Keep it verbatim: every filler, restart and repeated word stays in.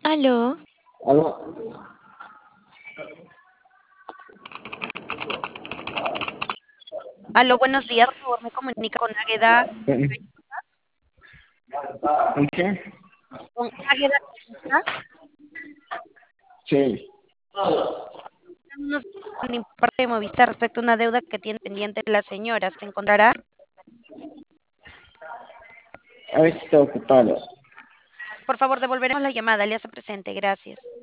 Aló, Aló, aló, buenos días, por favor, me comunica con Águeda. ¿con qué? Con Águeda, Sí. nos de parte de Movistar respecto a una deuda que tiene pendiente la señora. ¿Se encontrará? A ver si está ocupado. Por favor, devolveremos la llamada, le hace presente, gracias.